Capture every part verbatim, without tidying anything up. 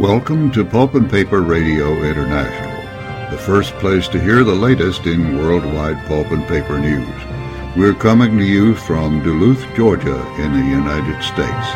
Welcome to Pulp and Paper Radio International, the first place to hear the latest in worldwide pulp and paper news. We're coming to you from Duluth, Georgia, in the United States.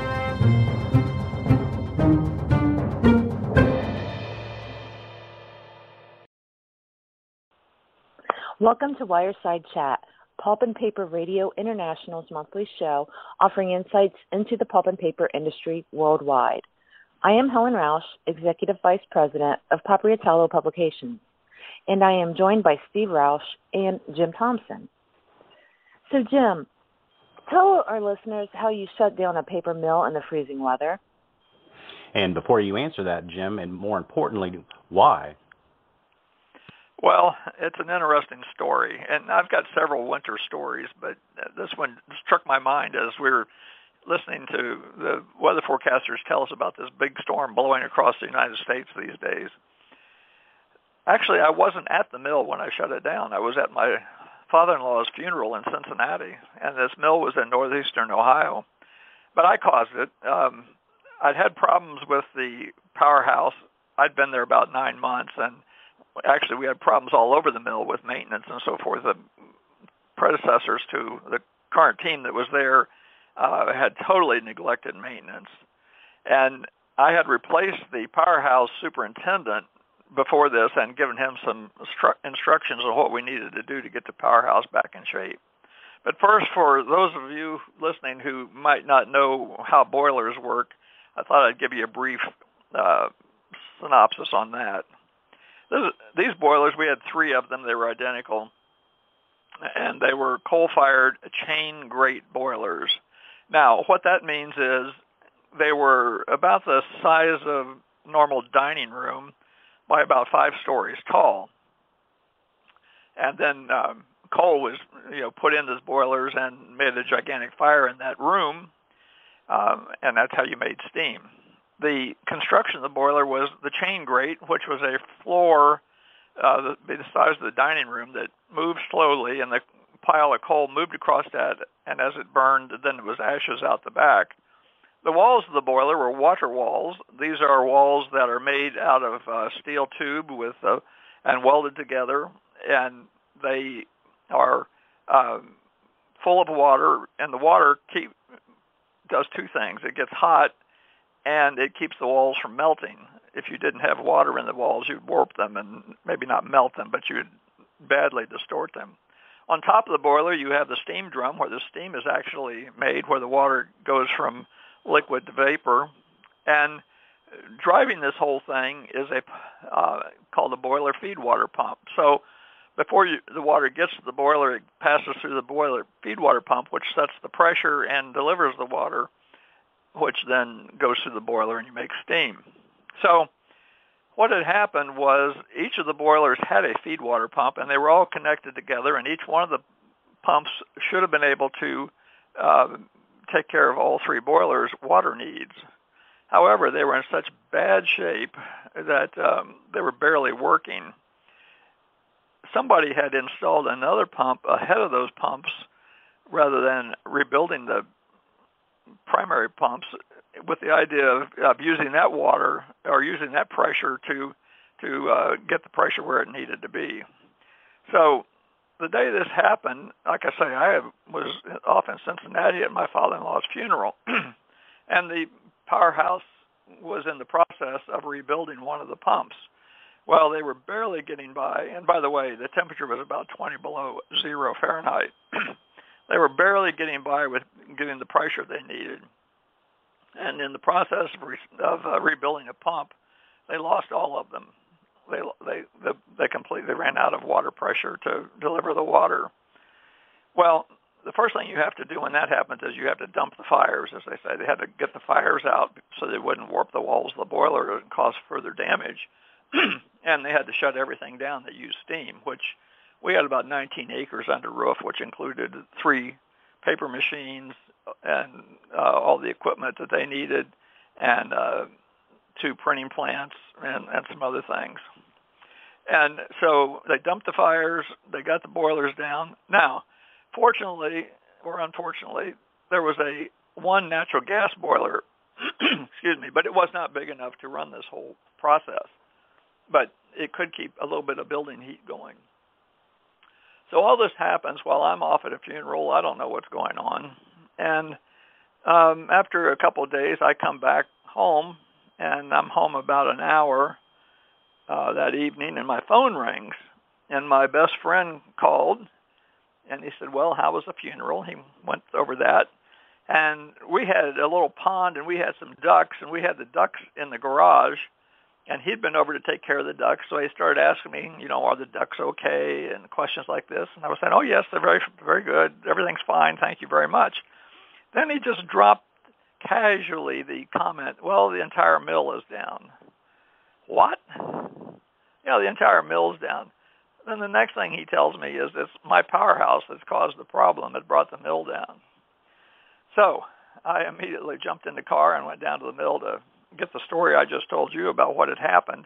Welcome to Wireside Chat, Pulp and Paper Radio International's monthly show offering insights into the pulp and paper industry worldwide. I am Helen Rausch, Executive Vice President of Papriatello Publications, and I am joined by Steve Rausch and Jim Thompson. So, Jim, tell our listeners how you shut down a paper mill in the freezing weather. And before you answer that, Jim, and more importantly, why? Well, it's an interesting story, and I've got several winter stories, but this one struck my mind as we were listening to the weather forecasters tell us about this big storm blowing across the United States these days. Actually, I wasn't at the mill when I shut it down. I was at my father-in-law's funeral in Cincinnati, and this mill was in northeastern Ohio. But I caused it. Um, I'd had problems with the powerhouse. I'd been there about nine months, and actually we had problems all over the mill with maintenance and so forth. The predecessors to the current team that was there uh, had totally neglected maintenance. And I had replaced the powerhouse superintendent before this and given him some stru- instructions on what we needed to do to get the powerhouse back in shape. But first, for those of you listening who might not know how boilers work, I thought I'd give you a brief uh, synopsis on that. This, these boilers, we had three of them. They were identical, and they were coal-fired chain grate boilers. Now, what that means is they were about the size of a normal dining room by about five stories tall. And then um, coal was, you know, put in these boilers and made a gigantic fire in that room, um, and that's how you made steam. The construction of the boiler was the chain grate, which was a floor uh, the, the size of the dining room that moved slowly, and the pile of coal moved across that, and as it burned, then it was ashes out the back. The walls of the boiler were water walls. These are walls that are made out of uh, steel tube with uh, and welded together, and they are uh, full of water, and the water keep, does two things. It gets hot, and it keeps the walls from melting. If you didn't have water in the walls, you'd warp them and maybe not melt them, but you'd badly distort them. On top of the boiler, you have the steam drum where the steam is actually made, where the water goes from liquid to vapor. And driving this whole thing is a uh, called a boiler feed water pump. So before you, the water gets to the boiler, it passes through the boiler feed water pump, which sets the pressure and delivers the water, which then goes through the boiler and you make steam. So what had happened was each of the boilers had a feed water pump, and they were all connected together, and each one of the pumps should have been able to uh, take care of all three boilers' water needs. However, they were in such bad shape that um, they were barely working. Somebody had installed another pump ahead of those pumps rather than rebuilding the primary pumps, with the idea of, of using that water or using that pressure to to uh, get the pressure where it needed to be. So the day this happened, like I say, I was off in Cincinnati at my father-in-law's funeral, and the powerhouse was in the process of rebuilding one of the pumps. Well, they were barely getting by, and by the way, the temperature was about twenty below zero Fahrenheit. They were barely getting by with getting the pressure they needed. And in the process of, re- of uh, rebuilding a pump, they lost all of them. They they they, they completely ran out of water pressure to deliver the water. Well, the first thing you have to do when that happens is you have to dump the fires, as they say. They had to get the fires out so they wouldn't warp the walls of the boiler and cause further damage. And they had to shut everything down that used steam, which we had about nineteen acres under roof, which included three paper machines and uh, all the equipment that they needed, and uh, two printing plants and, and some other things. And so they dumped the fires, they got the boilers down. Now, fortunately or unfortunately, there was a one natural gas boiler excuse me, but it was not big enough to run this whole process. But it could keep a little bit of building heat going. So all this happens while I'm off at a funeral. I don't know what's going on. And um, after a couple of days, I come back home, and I'm home about an hour uh, that evening, and my phone rings. And my best friend called, and he said, well, how was the funeral? He went over that. And we had a little pond, and we had some ducks, and we had the ducks in the garage. And he'd been over to take care of the ducks, so he started asking me, you know, are the ducks okay, and questions like this. And I was saying, oh, yes, they're very, very good. Everything's fine. Thank you very much. Then he just dropped casually the comment, well, the entire mill is down. What? Yeah, the entire mill's down. Then the next thing he tells me is it's my powerhouse that's caused the problem that brought the mill down. So I immediately jumped in the car and went down to the mill to get the story I just told you about what had happened.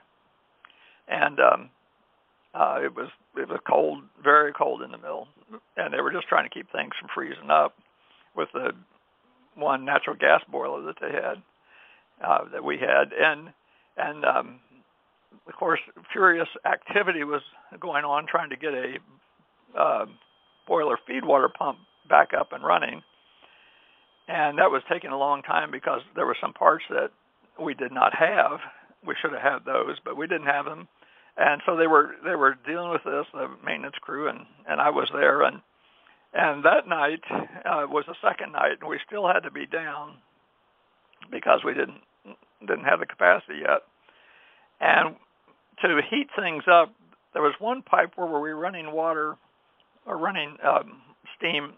And um, uh, it was it was cold, very cold in the mill, and they were just trying to keep things from freezing up with the one natural gas boiler that they had, uh, that we had, and and um, of course, furious activity was going on trying to get a uh, boiler feed water pump back up and running, and that was taking a long time because there were some parts that we did not have. We should have had those, but we didn't have them. And so they were they were dealing with this, the maintenance crew, and, and I was there. And and that night uh, was the second night, and we still had to be down because we didn't didn't have the capacity yet. And to heat things up, there was one pipe where we were running water or running um, steam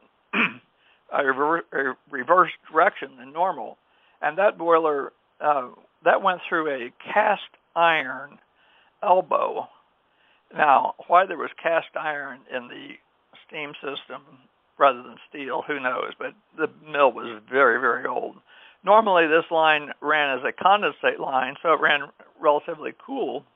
a reverse direction than normal, and that boiler Uh, that went through a cast iron elbow. Now, why there was cast iron in the steam system rather than steel, who knows, but the mill was very, very old. Normally, this line ran as a condensate line, so it ran relatively cool,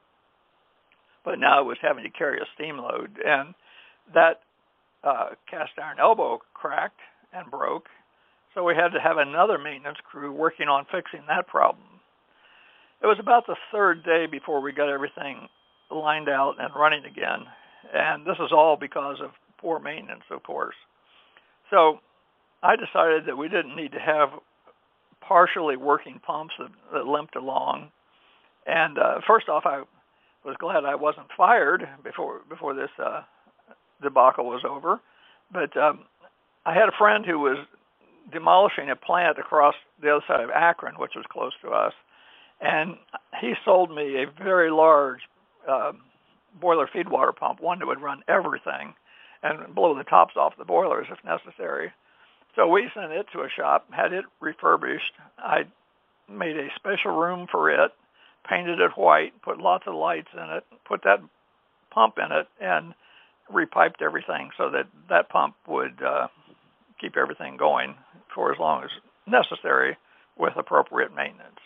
but now it was having to carry a steam load, and that uh, cast iron elbow cracked and broke. So we had to have another maintenance crew working on fixing that problem. It was about the third day before we got everything lined out and running again. And this is all because of poor maintenance, of course. So I decided that we didn't need to have partially working pumps that, that limped along. And uh, first off, I was glad I wasn't fired before before this uh, debacle was over. But um, I had a friend who was demolishing a plant across the other side of Akron, which was close to us, and he sold me a very large uh, boiler feed water pump, one that would run everything and blow the tops off the boilers if necessary. So we sent it to a shop, had it refurbished. I made a special room for it, painted it white, put lots of lights in it, put that pump in it, and repiped everything so that that pump would uh, keep everything going for as long as necessary with appropriate maintenance.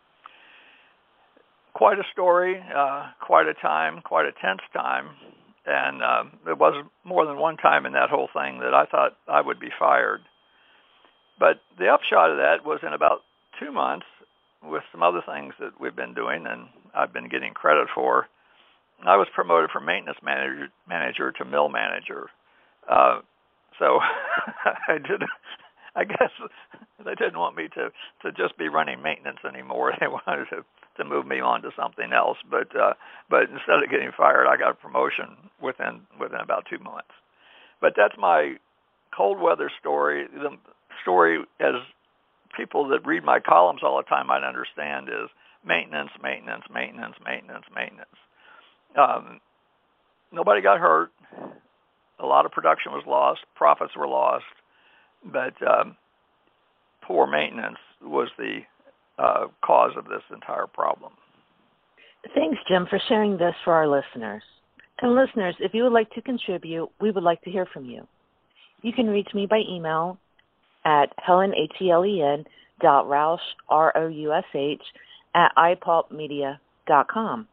Quite a story, uh, quite a time, quite a tense time, and uh, there was more than one time in that whole thing that I thought I would be fired. But the upshot of that was in about two months, with some other things that we've been doing and I've been getting credit for, I was promoted from maintenance manager, manager to mill manager. Uh, so I did. I guess they didn't want me to, to just be running maintenance anymore. They wanted to, to move me on to something else. But uh, but instead of getting fired, I got a promotion within within about two months. But that's my cold weather story. The story, as people that read my columns all the time might understand, is maintenance, maintenance, maintenance, maintenance, maintenance. Um, nobody got hurt. A lot of production was lost. Profits were lost. But um, poor maintenance was the uh, cause of this entire problem. Thanks, Jim, for sharing this for our listeners. And listeners, if you would like to contribute, we would like to hear from you. You can reach me by email at Helen, H E L E N, dot Roush, R O U S H, at i pulp media dot com.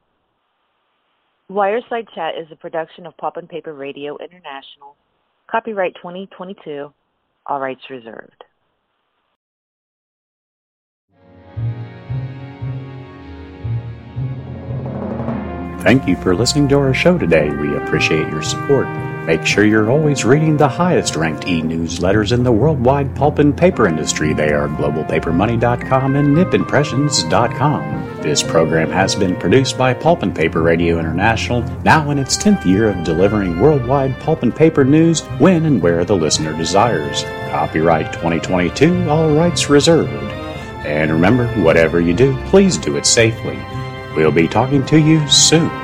Wireside Chat is a production of Pulp and Paper Radio International. Copyright twenty twenty-two. All rights reserved. Thank you for listening to our show today. We appreciate your support. Make sure you're always reading the highest-ranked e-newsletters in the worldwide pulp and paper industry. They are global paper money dot com and nip impressions dot com. This program has been produced by Pulp and Paper Radio International, now in its tenth year of delivering worldwide pulp and paper news when and where the listener desires. Copyright twenty twenty-two, all rights reserved. And remember, whatever you do, please do it safely. We'll be talking to you soon.